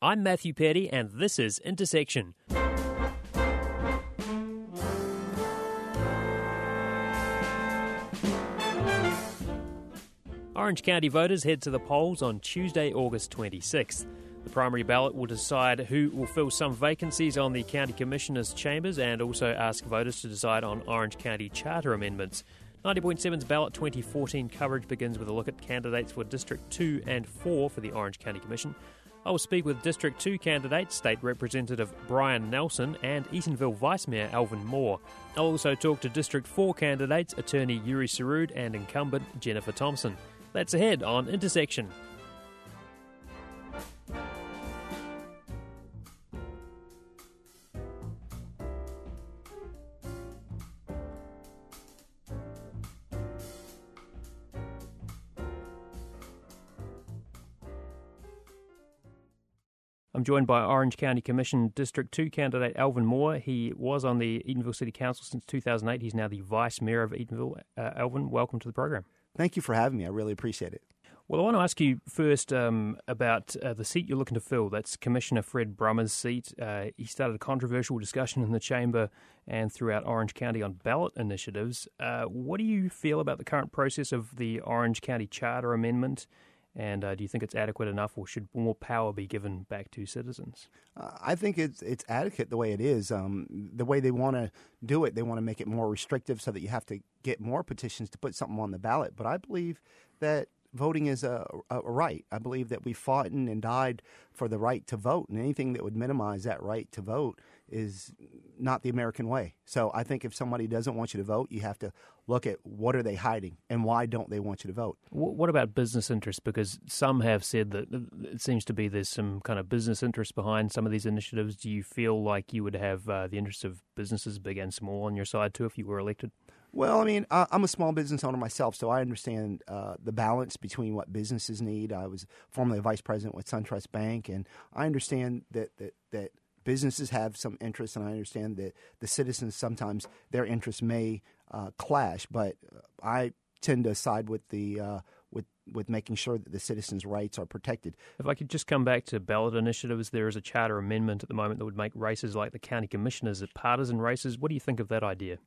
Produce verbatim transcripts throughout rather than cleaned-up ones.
I'm Matthew Petty, and this is Intersection. Orange County voters head to the polls on Tuesday, August twenty-sixth. The primary ballot will decide who will fill some vacancies on the County Commissioners' chambers and also ask voters to decide on Orange County Charter amendments. ninety point seven's Ballot twenty fourteen coverage begins with a look at candidates for District two and four for the Orange County Commission. I will speak with District two candidate, State Representative Brian Nelson, and Eatonville Vice Mayor Alvin Moore. I'll also talk to District four candidates, Attorney Yuri Sarud and incumbent Jennifer Thompson. That's ahead on Intersection. I'm joined by Orange County Commission District two candidate Alvin Moore. He was on the Eatonville City Council since two thousand eight. He's now the Vice Mayor of Eatonville. Uh, Alvin, welcome to the program. Thank you for having me. I really appreciate it. Well, I want to ask you first um, about uh, the seat you're looking to fill. That's Commissioner Fred Brummer's seat. Uh, he started a controversial discussion in the chamber and throughout Orange County on ballot initiatives. Uh, what do you feel about the current process of the Orange County Charter Amendment? And uh, do you think it's adequate enough, or should more power be given back to citizens? Uh, I think it's it's adequate the way it is. Um, the way they want to do it, they want to make it more restrictive so that you have to get more petitions to put something on the ballot. But I believe that voting is a, a, a right. I believe that we fought and died for the right to vote, and anything that would minimize that right to vote is not the American way. So I think if somebody doesn't want you to vote, you have to look at what are they hiding and why don't they want you to vote. What about business interests? Because some have said that it seems to be there's some kind of business interest behind some of these initiatives. Do you feel like you would have uh, the interests of businesses, big and small, on your side too if you were elected? Well, I mean, I'm a small business owner myself, so I understand uh, the balance between what businesses need. I was formerly a vice president with SunTrust Bank, and I understand that that, that businesses have some interest, and I understand that the citizens sometimes their interests may uh, clash. But I tend to side with the uh, with with making sure that the citizens' rights are protected. If I could just come back to ballot initiatives, there is a charter amendment at the moment that would make races like the county commissioners partisan races. What do you think of that idea?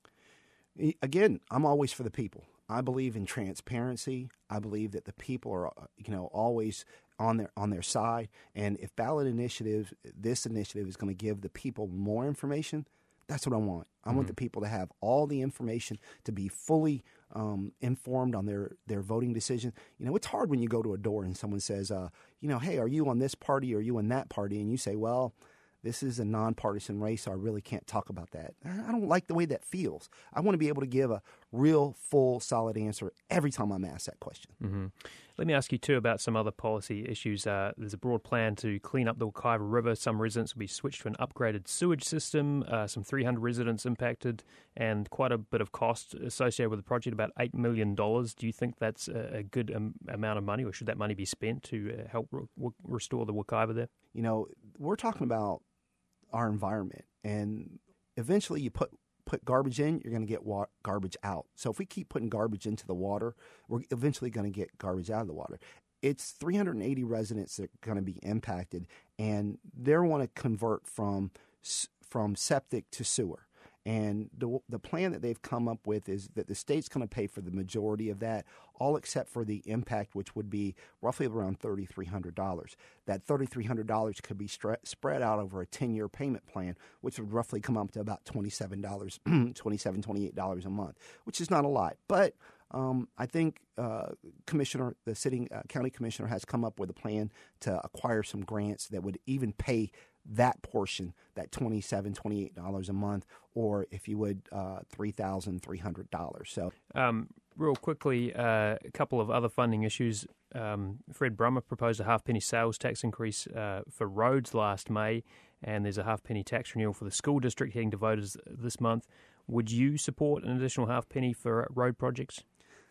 Again, I'm always for the people. I believe in transparency. I believe that the people are, you know, always on their on their side. And if ballot initiatives, this initiative is going to give the people more information, that's what I want. I mm-hmm. want the people to have all the information, to be fully um, informed on their, their voting decision. You know, it's hard when you go to a door and someone says, uh, you know, hey, are you on this party or are you on that party? And you say, well, this is a nonpartisan race, so I really can't talk about that. I don't like the way that feels. I want to be able to give a real, full, solid answer every time I'm asked that question. Mm-hmm. Let me ask you, too, about some other policy issues. Uh, there's a broad plan to clean up the Wekiva River. Some residents will be switched to an upgraded sewage system, uh, some three hundred residents impacted, and quite a bit of cost associated with the project, about eight million dollars. Do you think that's a, a good um, amount of money, or should that money be spent to uh, help re- re- restore the Wekiva there? You know, we're talking about our environment, and eventually you put put garbage in, you're going to get wa- garbage out. So if we keep putting garbage into the water, we're eventually going to get garbage out of the water. It's three hundred eighty residents that are going to be impacted, and they want to convert from from septic to sewer. And the the plan that they've come up with is that the state's going to pay for the majority of that, all except for the impact, which would be roughly around three thousand three hundred dollars. That three thousand three hundred dollars could be stre- spread out over a ten-year payment plan, which would roughly come up to about twenty-seven dollars, twenty-seven dollars, twenty-eight dollars a month, which is not a lot. But um, I think uh, Commissioner, the sitting uh, county commissioner has come up with a plan to acquire some grants that would even pay that portion, that twenty-seven dollars, twenty-eight dollars a month, or if you would, uh, three thousand three hundred dollars. So, um, real quickly, uh, a couple of other funding issues. Um, Fred Brummer proposed a half-penny sales tax increase uh, for roads last May, and there's a half-penny tax renewal for the school district heading to voters this month. Would you support an additional half-penny for road projects?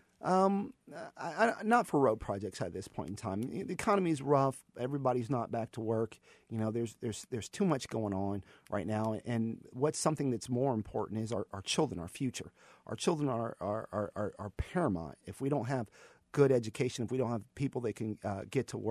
Um, I, I, not for road projects at this point in time. The economy is rough. Everybody's not back to work. You know, there's there's there's too much going on right now. And what's something that's more important is our, our children, our future. Our children are are, are, are are paramount. If we don't have good education, if we don't have people that can uh, get to work,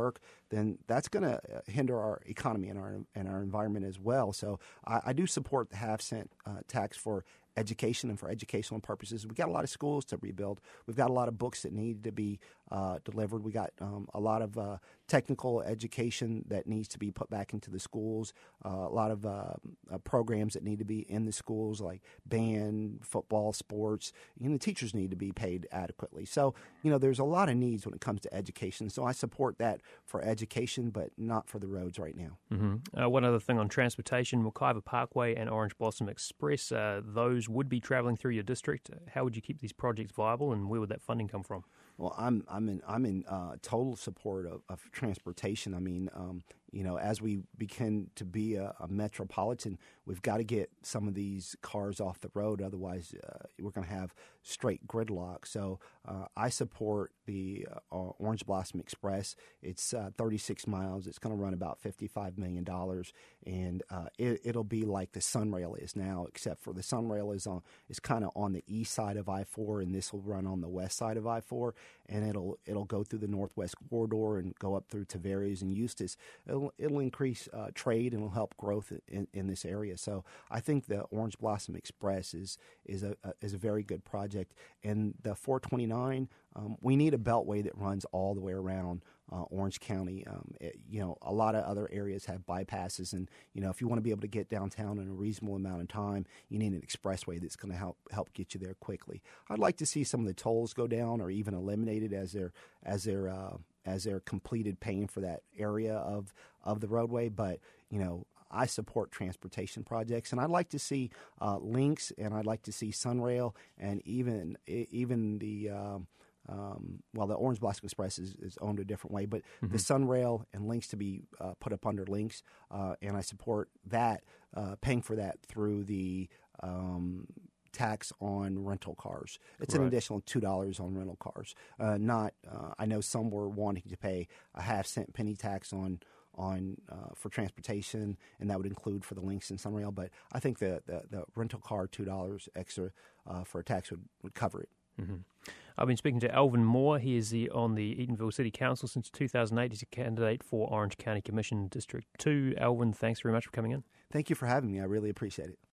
then that's going to hinder our economy and our and our environment as well. So I, I do support the half cent uh, tax for education and for educational purposes. We've got a lot of schools to rebuild. We've got a lot of books that need to be uh, delivered. We got um, a lot of uh, technical education that needs to be put back into the schools, uh, a lot of uh, uh, programs that need to be in the schools like band, football, sports. You know, the teachers need to be paid adequately. So, you know, there's a lot of needs when it comes to education. So I support that for education, but not for the roads right now. Mm-hmm. Uh, one other thing on transportation, Wekiva Parkway and Orange Blossom Express, uh, those would be travelling through your district. How would you keep these projects viable, and where would that funding come from? Well, I'm I'm in I'm in uh, total support of, of transportation. I mean, um, you know, as we begin to be a, a metropolitan, we've got to get some of these cars off the road. Otherwise, uh, we're going to have straight gridlock. So uh, I support the uh, Orange Blossom Express. It's uh, thirty-six miles. It's going to run about fifty-five million dollars, and uh, it, it'll be like the Sunrail is now, except for the Sunrail is on is kind of on the east side of I four, and this will run on the west side of I four. And it'll it'll go through the Northwest Corridor and go up through Tavares and Eustis. It'll it'll increase uh, trade and it'll help growth in, in this area. So I think the Orange Blossom Express is is a, a is a very good project. And the four twenty-nine, um, we need a beltway that runs all the way around uh, Orange County. Um, it, you know, a lot of other areas have bypasses, and you know, if you want to be able to get downtown in a reasonable amount of time, you need an expressway that's going to help help get you there quickly. I'd like to see some of the tolls go down or even eliminated as they're as they're uh, as they're completed paying for that area of of the roadway. But you know, I support transportation projects, and I'd like to see uh, links, and I'd like to see Sunrail, and even even the um, um, well, the Orange Blossom Express is, is owned a different way, but mm-hmm. the Sunrail and links to be uh, put up under links, uh, and I support that, uh, paying for that through the um, tax on rental cars. It's right. An additional two dollars on rental cars. Uh, not, uh, I know some were wanting to pay a half cent penny tax on on uh, for transportation, and that would include for the links and Sunrail. But I think the the, the rental car two dollars extra uh, for a tax would, would cover it. Mm-hmm. I've been speaking to Alvin Moore. He is the, on the Eatonville City Council since two thousand eight. He's a candidate for Orange County Commission District two. Alvin, thanks very much for coming in. Thank you for having me. I really appreciate it.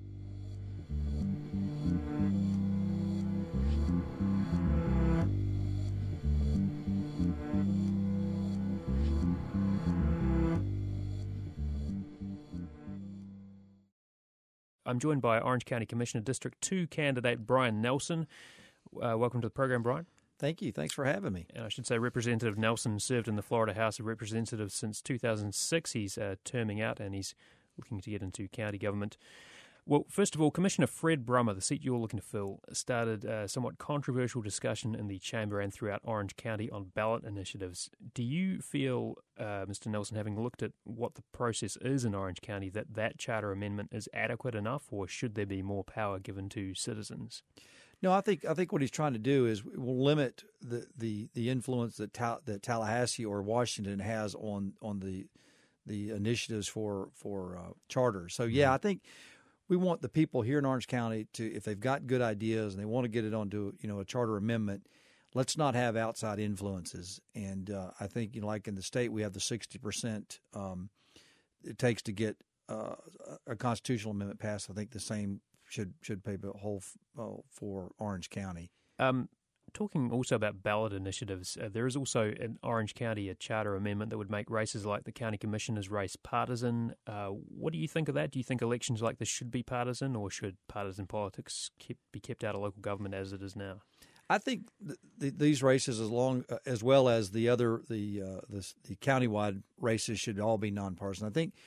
I'm joined by Orange County Commissioner District two candidate Brian Nelson. Uh, welcome to the program, Brian. Thank you. Thanks for having me. And I should say Representative Nelson served in the Florida House of Representatives since two thousand six. He's uh, terming out and he's looking to get into county government. Well, first of all, Commissioner Fred Brummer, the seat you're looking to fill, started a somewhat controversial discussion in the chamber and throughout Orange County on ballot initiatives. Do you feel, uh, Mister Nelson, having looked at what the process is in Orange County, that that charter amendment is adequate enough, or should there be more power given to citizens? No, I think I think what he's trying to do is will limit the, the, the influence that Ta- that Tallahassee or Washington has on on the the initiatives for for uh, charters. So yeah, mm-hmm. I think we want the people here in Orange County to, if they've got good ideas and they want to get it onto, you know, a charter amendment, let's not have outside influences. And uh, I think, you know, like in the state, we have the sixty percent um, it takes to get uh, a constitutional amendment passed. I think the same should should pay the whole uh, for Orange County. Um, talking also about ballot initiatives, uh, there is also in Orange County a charter amendment that would make races like the county commissioner's race partisan. Uh, what do you think of that? Do you think elections like this should be partisan, or should partisan politics keep, be kept out of local government as it is now? I think th- th- these races, as long uh, as well as the other the uh, the, the countywide races, should all be nonpartisan. I think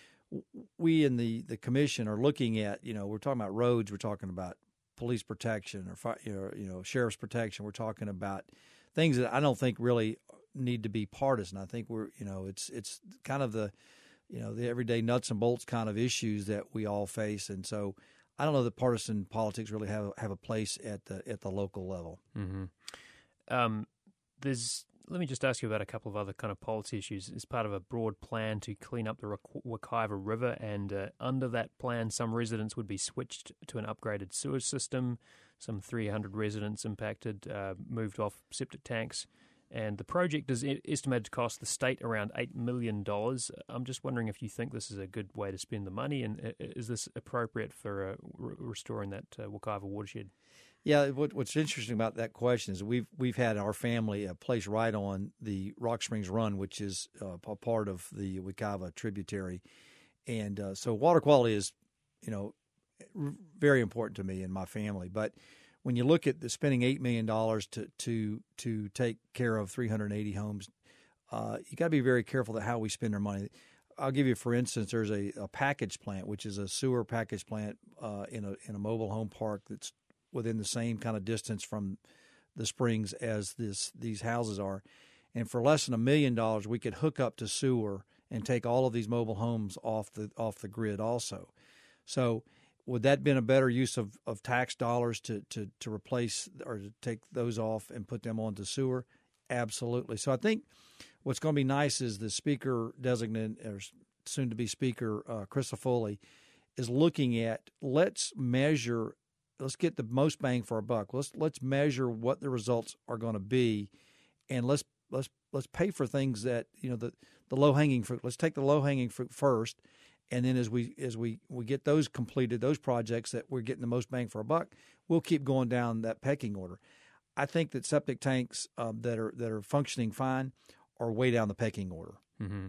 we in the, the commission are looking at, you know, we're talking about roads, we're talking about police protection or, you know, sheriff's protection. We're talking about things that I don't think really need to be partisan. I think we're, you know, it's it's kind of the, you know, the everyday nuts and bolts kind of issues that we all face. And so I don't know that partisan politics really have have a place at the at the local level. Mm-hmm. Um, there's Let me just ask you about a couple of other kind of policy issues. As part of a broad plan to clean up the Wekiva River, and uh, under that plan, some residents would be switched to an upgraded sewer system. Some three hundred residents impacted, uh, moved off septic tanks. and the project is estimated to cost the state around eight million dollars. I'm just wondering if you think this is a good way to spend the money, and is this appropriate for uh, re- restoring that uh, Wekiva watershed? Yeah, what, what's interesting about that question is we've we've had our family a place right on the Rock Springs Run, which is uh, a part of the Wekiva tributary, and uh, so water quality is, you know, very important to me and my family. But when you look at the spending eight million dollars to to to take care of three hundred eighty homes, uh, you got to be very careful that how we spend our money. I'll give you, for instance, there's a, a package plant, which is a sewer package plant uh, in a in a mobile home park that's within the same kind of distance from the springs as this these houses are. And for less than a million dollars, we could hook up to sewer and take all of these mobile homes off the off the grid also. So would that been a better use of, of tax dollars to, to, to replace or to take those off and put them onto sewer? Absolutely. So I think what's going to be nice is the speaker designate, or soon-to-be speaker, uh, Crystal Foley, is looking at, let's measure, let's get the most bang for our buck. Let's let's measure what the results are going to be, and let's let's let's pay for things that, you know, the, the low-hanging fruit. Let's take the low-hanging fruit first, and then as we as we, we get those completed, those projects that we're getting the most bang for our buck, we'll keep going down that pecking order. I think that septic tanks uh, that are that are functioning fine are way down the pecking order. Mm-hmm.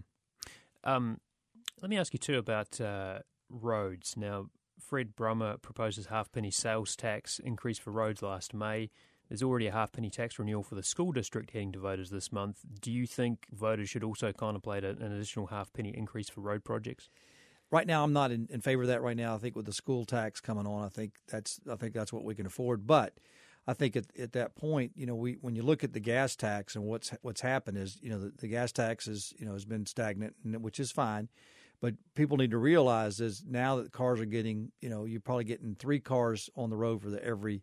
Um, let me ask you too about uh, roads. Now, Fred Brummer proposes half-penny sales tax increase for roads last May. There's already a half-penny tax renewal for the school district heading to voters this month. Do you think voters should also contemplate an additional half-penny increase for road projects? Right now, I'm not in, in favor of that right now. I think with the school tax coming on, I think that's I think that's what we can afford. But I think at, at that point, you know, we when you look at the gas tax and what's what's happened is, you know, the, the gas tax is, you know, has been stagnant, which is fine. But people need to realize is now that cars are getting, you know, you're probably getting three cars on the road for the every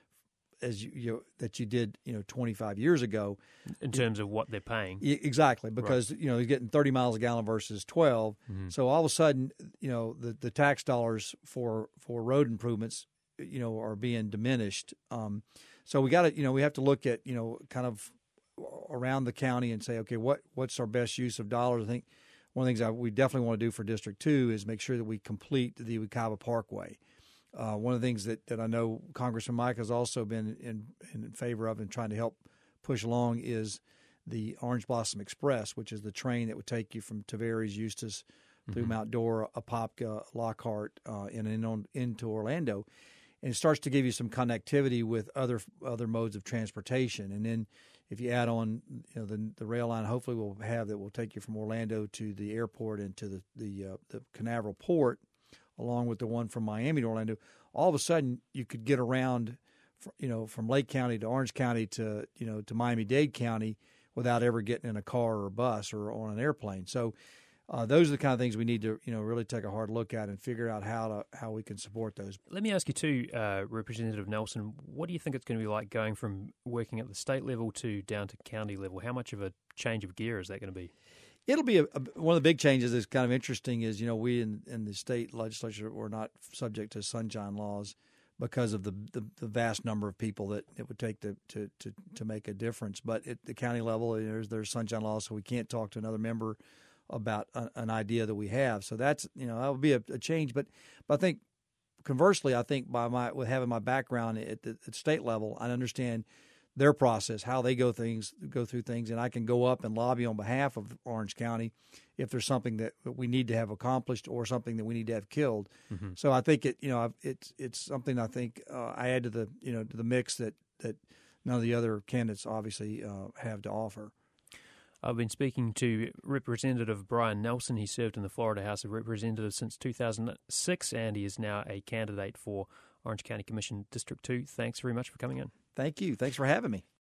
as you, you that you did, you know, twenty-five years ago. In terms of what they're paying. Exactly, because, right. you know, you're getting thirty miles a gallon versus twelve. Mm-hmm. So all of a sudden, you know, the, the tax dollars for, for road improvements, you know, are being diminished. Um, so we got to, you know, we have to look at, you know, kind of around the county and say, okay, what what's our best use of dollars? I think one of the things I, we definitely want to do for District two is make sure that we complete the Wekiva Parkway. Uh, one of the things that, that I know Congressman Mike has also been in, in favor of and trying to help push along is the Orange Blossom Express, which is the train that would take you from Tavares, Eustis, through mm-hmm. Mount Dora, Apopka, Lockhart, uh, and in on, into Orlando. And it starts to give you some connectivity with other other modes of transportation. And then if you add on, you know, the the rail line, hopefully we'll have that will take you from Orlando to the airport and to the the, uh, the Canaveral port, along with the one from Miami to Orlando. All of a sudden, you could get around, you know, from Lake County to Orange County to, you know, to Miami-Dade County without ever getting in a car or a bus or on an airplane. So uh, those are the kind of things we need to, you know, really take a hard look at and figure out how to how we can support those. Let me ask you too, uh, Representative Nelson, what do you think it's going to be like going from working at the state level to down to county level? How much of a change of gear is that going to be? It'll be a, a, one of the big changes that's kind of interesting is, you know, we in, in the state legislature were not subject to sunshine laws because of the, the, the vast number of people that it would take to, to, to, to make a difference. But at the county level, there's, there's sunshine laws, so we can't talk to another member about a, an idea that we have. So that's, you know, that would be a, a change. But, but I think conversely, I think by my with having my background at the at state level, I understand their process, how they go things, go through things, and I can go up and lobby on behalf of Orange County if there's something that we need to have accomplished or something that we need to have killed. Mm-hmm. So I think it, you know, it's it's something I think uh, I add to the, you know, to the mix that that none of the other candidates obviously uh, have to offer. I've been speaking to Representative Brian Nelson. He served in the Florida House of Representatives since two thousand six, and he is now a candidate for Orange County Commission District two. Thanks very much for coming in. Thank you. Thanks for having me.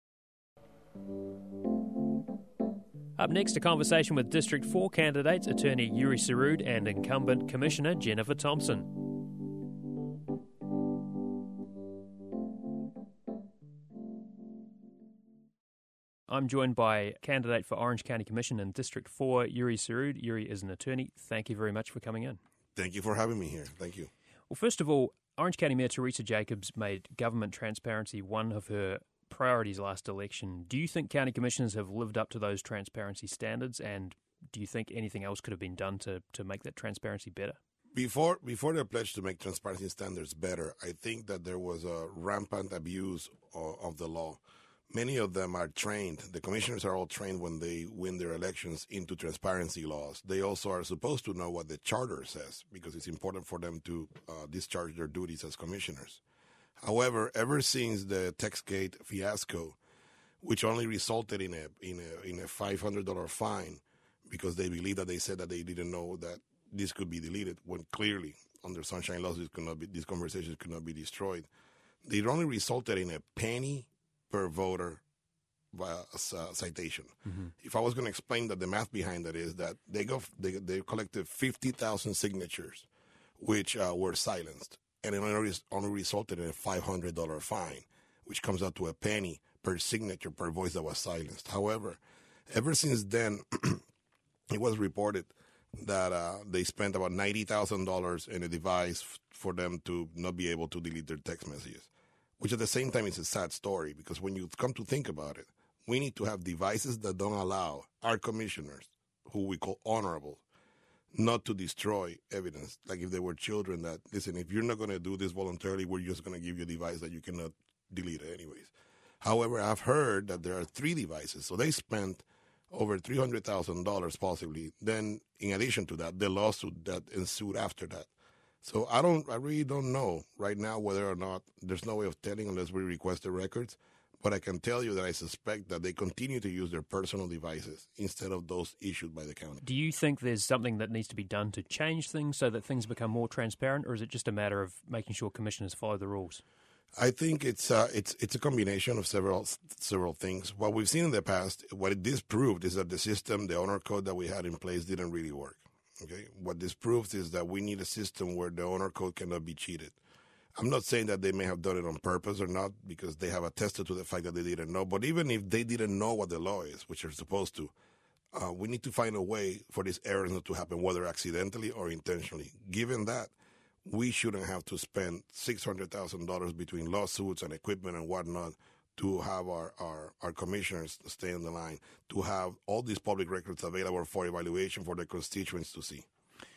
Up next, a conversation with District four candidates, attorney Yuri Sarud and incumbent Commissioner Jennifer Thompson. I'm joined by candidate for Orange County Commission in District four, Yuri Sarud. Yuri is an attorney. Thank you very much for coming in. Thank you for having me here. Thank you. Well, first of all, Orange County Mayor Teresa Jacobs made government transparency one of her priorities last election. Do you think county commissioners have lived up to those transparency standards, and do you think anything else could have been done to, to make that transparency better? Before before the pledge to make transparency standards better, I think that there was a rampant abuse of, of the law. Many of them are trained. The commissioners are all trained when they win their elections into transparency laws. They also are supposed to know what the charter says because it's important for them to uh, discharge their duties as commissioners. However, ever since the Taxgate fiasco, which only resulted in a in a in a five hundred dollars fine because they believe that they said that they didn't know that this could be deleted when clearly under sunshine laws this could not be, these conversations could not be destroyed. It only resulted in a penny per voter uh, citation. Mm-hmm. If I was going to explain that the math behind that is that they go they they collected fifty thousand signatures, which uh, were silenced, and it only, only resulted in a five hundred dollars fine, which comes out to a penny per signature per voice that was silenced. However, ever since then, it was reported that uh, they spent about ninety thousand dollars in a device f- for them to not be able to delete their text messages, which at the same time is a sad story because when you come to think about it, we need to have devices that don't allow our commissioners, who we call honorable, not to destroy evidence. Like if they were children that, listen, if you're not going to do this voluntarily, we're just going to give you a device that you cannot delete it anyways. However, I've heard that there are three devices, so they spent over three hundred thousand dollars possibly. Then, in addition to that, the lawsuit that ensued after that. So I don't, I really don't know right now whether or not there's no way of telling unless we request the records. But I can tell you that I suspect that they continue to use their personal devices instead of those issued by the county. Do you think there's something that needs to be done to change things so that things become more transparent, or is it just a matter of making sure commissioners follow the rules? I think it's uh, it's it's a combination of several several things. What we've seen in the past, what it disproved is that the system, the honor code that we had in place, didn't really work. Okay, what this proves is that we need a system where the honor code cannot be cheated. I'm not saying that they may have done it on purpose or not because they have attested to the fact that they didn't know. But even if they didn't know what the law is, which they're supposed to, uh, we need to find a way for these errors not to happen, whether accidentally or intentionally. Given that, we shouldn't have to spend six hundred thousand dollars between lawsuits and equipment and whatnot to have our, our, our commissioners stay on the line, to have all these public records available for evaluation for the constituents to see.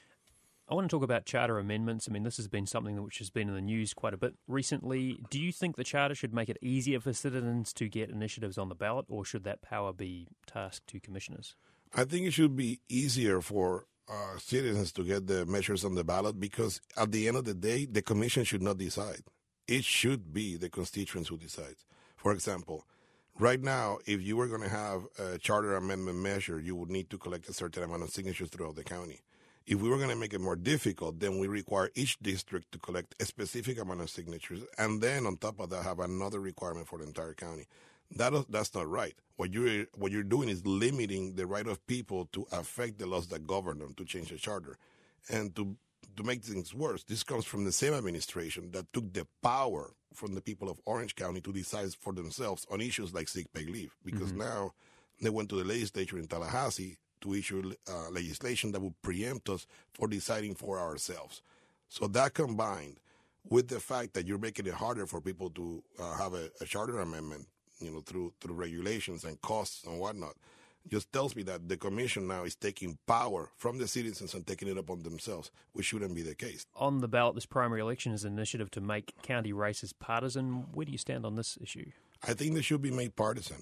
I want to talk about charter amendments. I mean, this has been something which has been in the news quite a bit recently. Do you think the charter should make it easier for citizens to get initiatives on the ballot, or should that power be tasked to commissioners? I think it should be easier for uh, citizens to get the measures on the ballot because at the end of the day, the commission should not decide. It should be the constituents who decide. For example, right now, if you were going to have a charter amendment measure, you would need to collect a certain amount of signatures throughout the county. If we were going to make it more difficult, then we require each district to collect a specific amount of signatures, and then on top of that, have another requirement for the entire county. That that's not right. What you're what you're doing is limiting the right of people to affect the laws that govern them, to change the charter, and to to make things worse. This comes from the same administration that took the power from the people of Orange County to decide for themselves on issues like sick pay leave, because mm-hmm. now they went to the legislature in Tallahassee to issue uh, legislation that would preempt us for deciding for ourselves. So that combined with the fact that you're making it harder for people to uh, have a, a charter amendment, you know, through through regulations and costs and whatnot, just tells me that the commission now is taking power from the citizens and taking it upon themselves, which shouldn't be the case. On the ballot, this primary election is an initiative to make county races partisan. Where do you stand on this issue? I think they should be made partisan.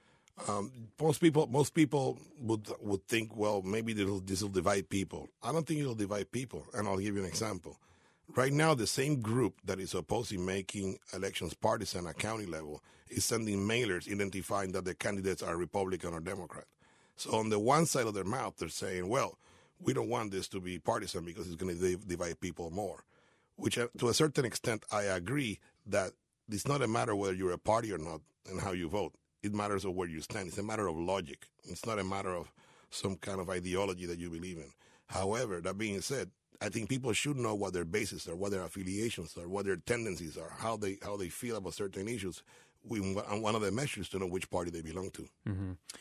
Um, most people, most people would would think, well, maybe this will divide people. I don't think it'll divide people, and I'll give you an example. Right now, the same group that is opposing making elections partisan at county level is sending mailers identifying that the candidates are Republican or Democrat. So on the one side of their mouth, they're saying, well, we don't want this to be partisan because it's going to divide people more, which uh, to a certain extent, I agree that it's not a matter whether you're a party or not and how you vote. It matters of where you stand. It's a matter of logic. It's not a matter of some kind of ideology that you believe in. However, that being said, I think people should know what their bases are, what their affiliations are, what their tendencies are, how they how they feel about certain issues. We, and one of the measures to know which party they belong to. Mm-hmm.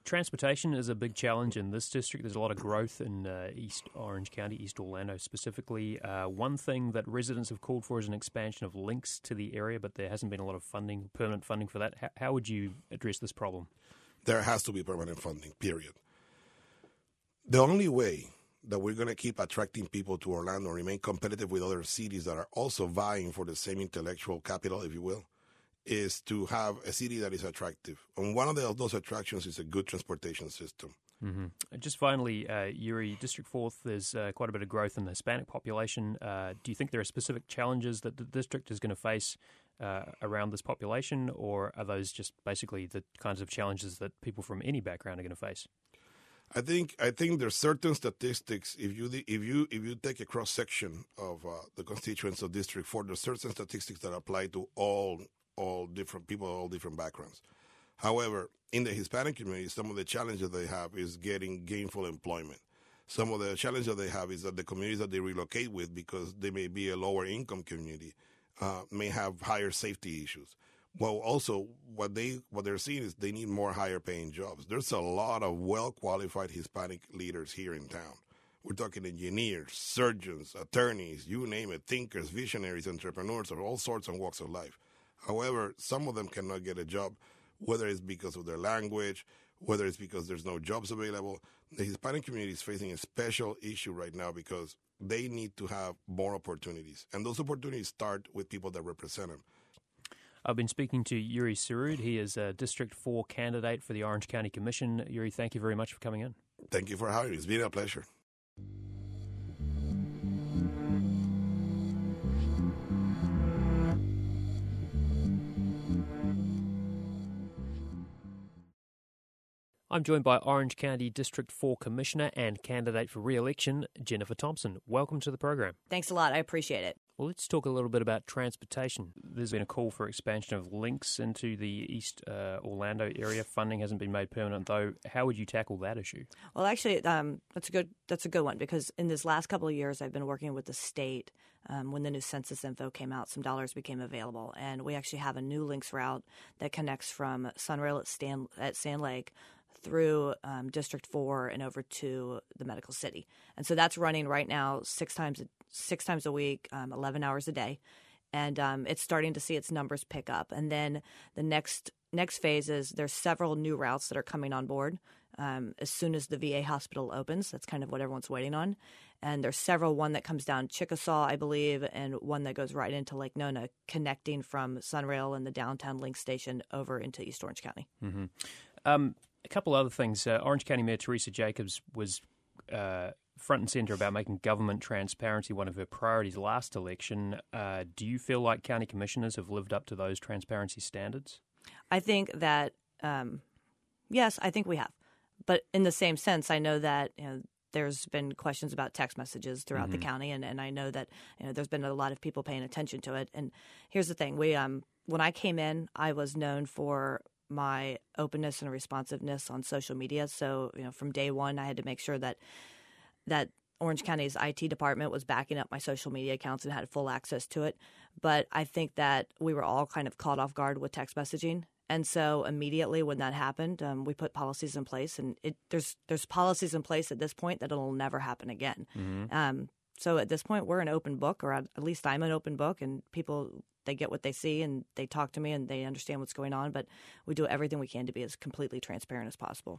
Transportation is a big challenge in this district. There's a lot of growth in uh, East Orange County, East Orlando specifically. Uh, one thing that residents have called for is an expansion of links to the area, but there hasn't been a lot of funding, permanent funding for that. How, how would you address this problem? There has to be permanent funding, period. The only way that we're going to keep attracting people to Orlando and remain competitive with other cities that are also vying for the same intellectual capital, if you will, is to have a city that is attractive. And one of the, those attractions is a good transportation system. Mm-hmm. Just finally, uh, Yuri, District fourth, there's uh, quite a bit of growth in the Hispanic population. Uh, do you think there are specific challenges that the district is going to face uh, around this population, or are those just basically the kinds of challenges that people from any background are going to face? I think I think there's certain statistics. If you if you if you take a cross section of uh, the constituents of District four, there's certain statistics that apply to all all different people, all different backgrounds. However, in the Hispanic community, some of the challenges they have is getting gainful employment. Some of the challenges that they have is that the communities that they relocate with, because they may be a lower income community, uh, may have higher safety issues. Well, also, what, they, what they're seeing is they need more higher paying jobs. There's a lot of well-qualified Hispanic leaders here in town. We're talking engineers, surgeons, attorneys, you name it, thinkers, visionaries, entrepreneurs of all sorts and walks of life. However, some of them cannot get a job, whether it's because of their language, whether it's because there's no jobs available. The Hispanic community is facing a special issue right now because they need to have more opportunities. And those opportunities start with people that represent them. I've been speaking to Yuri Sarud. He is a District four candidate for the Orange County Commission. Yuri, thank you very much for coming in. Thank you for having me. It's been a pleasure. I'm joined by Orange County District four Commissioner and candidate for re-election, Jennifer Thompson. Welcome to the program. Thanks a lot. I appreciate it. Well, let's talk a little bit about transportation. There's been a call for expansion of links into the East uh, Orlando area. Funding hasn't been made permanent, though. How would you tackle that issue? Well, actually, um, that's a good that's a good one, because in this last couple of years, I've been working with the state. Um, when the new census info came out, some dollars became available, and we actually have a new links route that connects from Sunrail at, Stan, at Sand Lake through um, District four and over to the Medical City. And so that's running right now six times six times a week, um, eleven hours a day. And um, it's starting to see its numbers pick up. And then the next next phase is there's several new routes that are coming on board um, as soon as the V A hospital opens. That's kind of what everyone's waiting on. And there's several, one that comes down Chickasaw, I believe, and one that goes right into Lake Nona, connecting from Sunrail and the downtown link station over into East Orange County. Mm-hmm. Um, a couple other things. Uh, Orange County Mayor Teresa Jacobs was uh, front and center about making government transparency one of her priorities last election. Uh, do you feel like county commissioners have lived up to those transparency standards? I think that, um, yes, I think we have. But in the same sense, I know that, you know, there's been questions about text messages throughout mm-hmm. the county, and, and I know that, you know, there's been a lot of people paying attention to it. And here's the thing. We um, when I came in, I was known for my openness and responsiveness on social media. So, you know, from day one, I had to make sure that that Orange County's I T department was backing up my social media accounts and had full access to it. But I think that we were all kind of caught off guard with text messaging. And so immediately when that happened, um, we put policies in place, and it, there's there's policies in place at this point that it'll never happen again. Mm-hmm. Um, so at this point, we're an open book, or at least I'm an open book, and people, they get what they see and they talk to me and they understand what's going on. But we do everything we can to be as completely transparent as possible.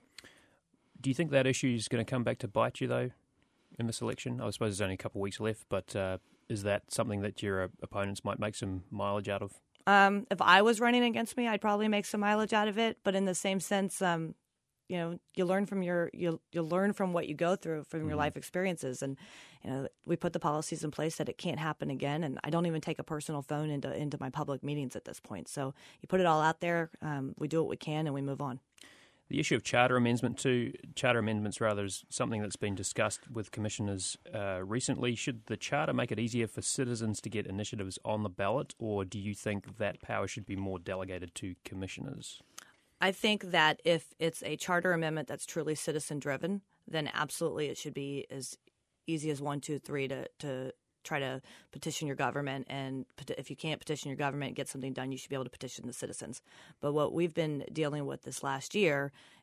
Do you think that issue is going to come back to bite you, though, in this election? I suppose there's only a couple of weeks left, but uh, is that something that your uh, opponents might make some mileage out of? Um, if I was running against me, I'd probably make some mileage out of it. But in the same sense, um, you know, you learn from your you you learn from what you go through from your mm-hmm. life experiences, and you know, we put the policies in place that it can't happen again. And I don't even take a personal phone into into my public meetings at this point. So you put it all out there. Um, we do what we can, and we move on. The issue of charter amendment too, charter amendments rather, is something that's been discussed with commissioners uh, recently. Should the charter make it easier for citizens to get initiatives on the ballot, or do you think that power should be more delegated to commissioners? I think that if it's a charter amendment that's truly citizen-driven, then absolutely it should be as easy as one, two, three to, to try to petition your government. And if you can't petition your government and get something done, you should be able to petition the citizens. But what we've been dealing with this last year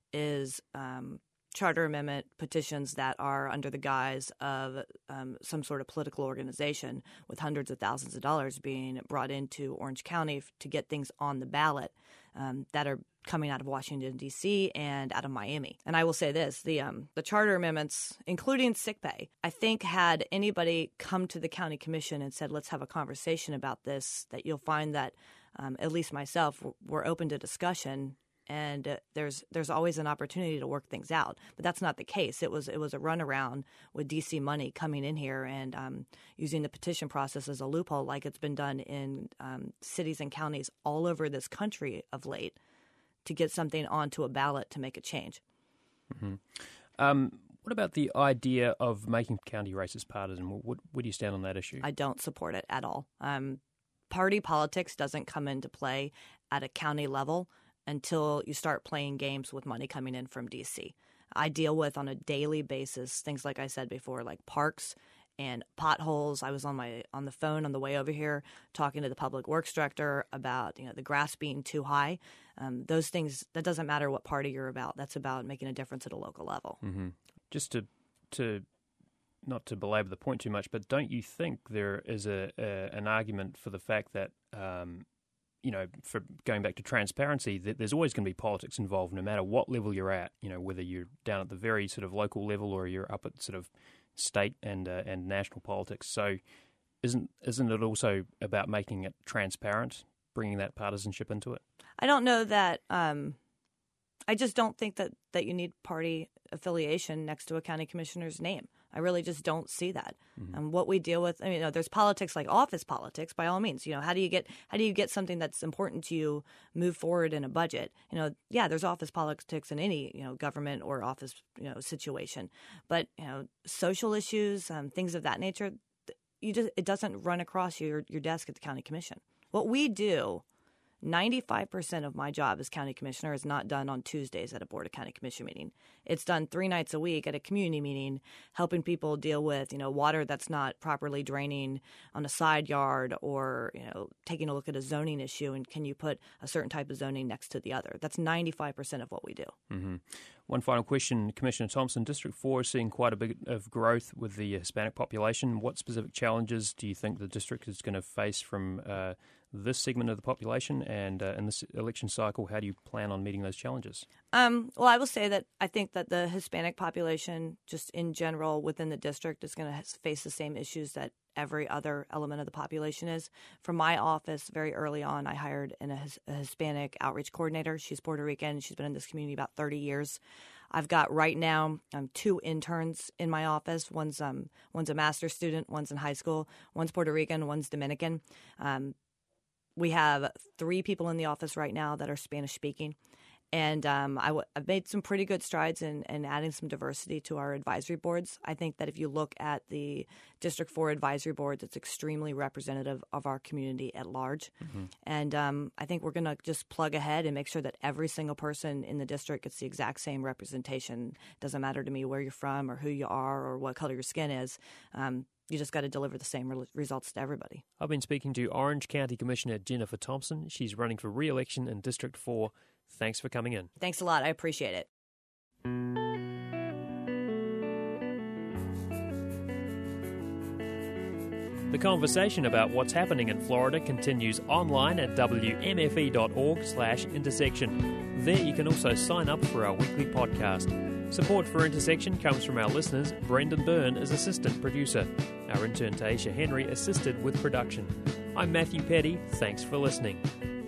is um, charter amendment petitions that are under the guise of um, some sort of political organization with hundreds of thousands of dollars being brought into Orange County to get things on the ballot um, that are coming out of Washington, D C and out of Miami. And I will say this, the um, the charter amendments, including sick pay, I think had anybody come to the county commission and said, let's have a conversation about this, that you'll find that um, at least myself, we're open to discussion. And uh, there's there's always an opportunity to work things out, but that's not the case. It was it was a runaround with D C money coming in here and um, using the petition process as a loophole, like it's been done in um, cities and counties all over this country of late, to get something onto a ballot to make a change. Mm-hmm. Um, what about the idea of making county races partisan? What, where do you stand on that issue? I don't support it at all. Um, party politics doesn't come into play at a county level until you start playing games with money coming in from D C. I deal with on a daily basis things like I said before, like parks and potholes. I was on my on the phone on the way over here talking to the public works director about you know the grass being too high. Um, those things, that doesn't matter what party you're about. That's about making a difference at a local level. Mm-hmm. Just to to not to belabor the point too much, but don't you think there is a, a an argument for the fact that um, you know, for going back to transparency, that there's always going to be politics involved no matter what level you're at, you know, whether you're down at the very sort of local level or you're up at sort of state and uh, and national politics. So isn't isn't it also about making it transparent, bringing that partisanship into it? I don't know that um, – I just don't think that, that you need party affiliation next to a county commissioner's name. I really just don't see that. Mm-hmm. And what we deal with, I mean, you know, there's politics like office politics, by all means. You know, how do you get how do you get something that's important to you move forward in a budget? You know, yeah, there's office politics in any you know government or office you know situation, but you know, social issues, um, things of that nature, you just it doesn't run across your your desk at the county commission. What we do. ninety-five percent of my job as county commissioner is not done on Tuesdays at a Board of County Commission meeting. It's done three nights a week at a community meeting, helping people deal with, you know, water that's not properly draining on a side yard, or, you know, taking a look at a zoning issue and can you put a certain type of zoning next to the other. That's ninety-five percent of what we do. Mm-hmm. One final question, Commissioner Thompson. District four is seeing quite a bit of growth with the Hispanic population. What specific challenges do you think the district is going to face from uh, this segment of the population, and uh, in this election cycle, how do you plan on meeting those challenges? Um, well, I will say that I think that the Hispanic population, just in general within the district, is going to face the same issues that every other element of the population is. For my office, very early on, I hired an, a, a Hispanic outreach coordinator. She's Puerto Rican. She's been in this community about thirty years. I've got right now um, two interns in my office. One's um, one's a master's student. One's in high school. One's Puerto Rican. One's Dominican. Um, We have three people in the office right now that are Spanish-speaking, and um, I w- I've made some pretty good strides in, in adding some diversity to our advisory boards. I think that if you look at the District four advisory boards, it's extremely representative of our community at large. Mm-hmm. And um, I think we're going to just plug ahead and make sure that every single person in the district gets the exact same representation. Doesn't matter to me where you're from or who you are or what color your skin is. Um, You just got to deliver the same re- results to everybody. I've been speaking to Orange County Commissioner Jennifer Thompson. She's running for re-election in District four. Thanks for coming in. Thanks a lot. I appreciate it. The conversation about what's happening in Florida continues online at w m f e dot org slash intersection. There you can also sign up for our weekly podcast. Support for Intersection comes from our listeners. Brendan Byrne is assistant producer. Our intern Taisha Henry assisted with production. I'm Matthew Petty. Thanks for listening.